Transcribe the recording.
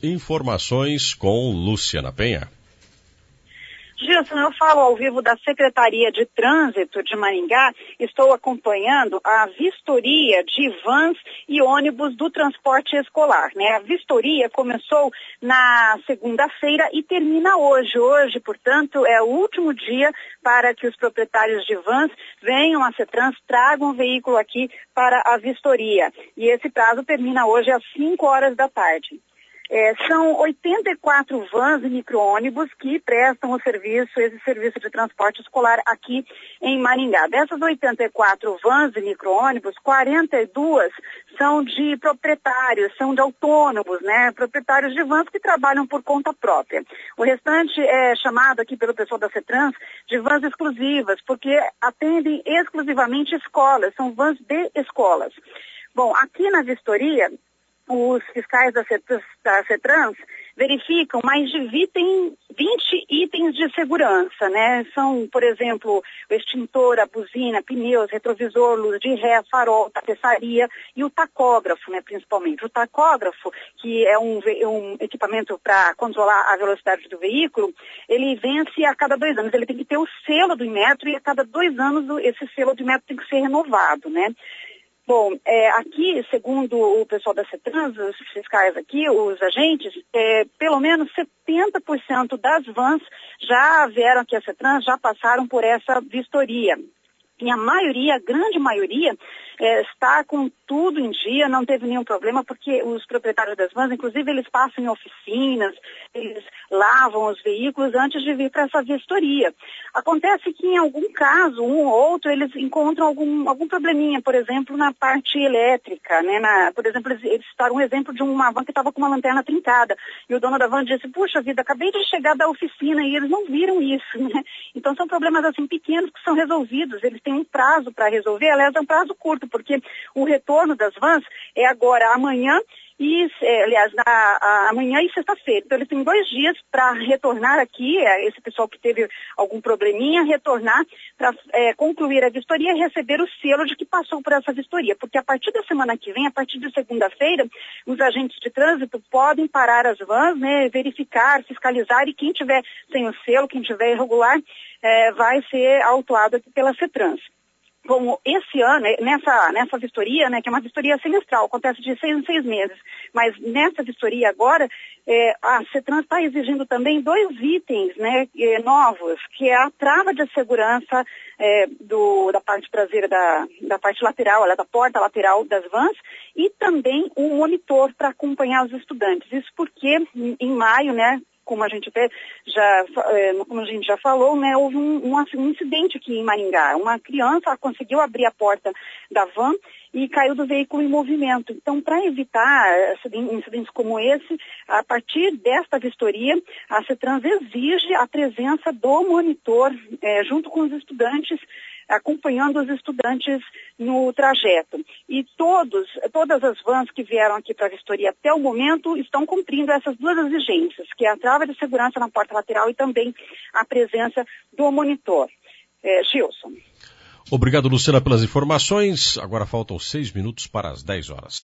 Informações com Luciana Penha. Gilson, eu falo ao vivo da Secretaria de Trânsito de Maringá. Estou acompanhando a vistoria de vans e ônibus do transporte escolar, né? A vistoria começou na segunda-feira e termina hoje. Hoje, portanto, é o último dia para que os proprietários de vans venham à CETRANS, tragam o veículo aqui para a vistoria. E esse prazo termina hoje às 5 horas da tarde. São 84 vans e micro-ônibus que prestam esse serviço de transporte escolar aqui em Maringá. Dessas 84 vans e micro-ônibus, 42 são de proprietários, são de autônomos, né? Proprietários de vans que trabalham por conta própria. O restante é chamado aqui pelo pessoal da CETRANS de vans exclusivas, porque atendem exclusivamente escolas, são vans de escolas. Bom, aqui na vistoria, os fiscais da CETRANS verificam mais de 20 itens de segurança, né? São, por exemplo, o extintor, a buzina, pneus, retrovisor, luz de ré, farol, tapeçaria e o tacógrafo, né, principalmente. O tacógrafo, que é um equipamento para controlar a velocidade do veículo, ele vence a cada 2 anos. Ele tem que ter o selo do Inmetro e a cada 2 anos esse selo do Inmetro tem que ser renovado, né? Bom, aqui, segundo o pessoal da CETRANS, os fiscais aqui, os agentes, pelo menos 70% das vans já vieram aqui a CETRANS, já passaram por essa vistoria. E a maioria, a grande maioria, está com tudo em dia, não teve nenhum problema, porque os proprietários das vans, inclusive, eles passam em oficinas, eles lavam os veículos antes de vir para essa vistoria. Acontece que, em algum caso, um ou outro, eles encontram algum probleminha, por exemplo, na parte elétrica, né? Por exemplo, eles citaram um exemplo de uma van que estava com uma lanterna trincada, e o dono da van disse, puxa vida, acabei de chegar da oficina, e eles não viram isso, né? Então, são problemas, assim, pequenos que são resolvidos, eles têm um prazo para resolver, aliás, é um prazo curto, porque o retorno das vans é agora amanhã e, amanhã e sexta-feira. Então, eles têm 2 dias para retornar aqui, esse pessoal que teve algum probleminha, retornar para concluir a vistoria e receber o selo de que passou por essa vistoria. Porque a partir da semana que vem, a partir de segunda-feira, os agentes de trânsito podem parar as vans, né, verificar, fiscalizar, e quem tiver sem o selo, quem tiver irregular, vai ser autuado aqui pela CETRANS. Como esse ano, nessa vistoria, né, que é uma vistoria semestral, acontece de 6 em 6 meses, mas nessa vistoria agora, a CETRANS está exigindo também 2 itens, né, novos, que é a trava de segurança da parte traseira, da parte lateral, da porta lateral das vans, e também um monitor para acompanhar os estudantes. Isso porque em maio, né, como a gente já falou, né, houve um incidente aqui em Maringá. Uma criança conseguiu abrir a porta da van e caiu do veículo em movimento. Então, para evitar incidentes como esse, a partir desta vistoria, a CETRANS exige a presença do monitor junto com os estudantes, acompanhando os estudantes no trajeto. E todas as vans que vieram aqui para a vistoria até o momento estão cumprindo essas 2 exigências, que é a trava de segurança na porta lateral e também a presença do monitor. Gilson. Obrigado, Luciana, pelas informações. Agora faltam 6 minutos para as 10 horas.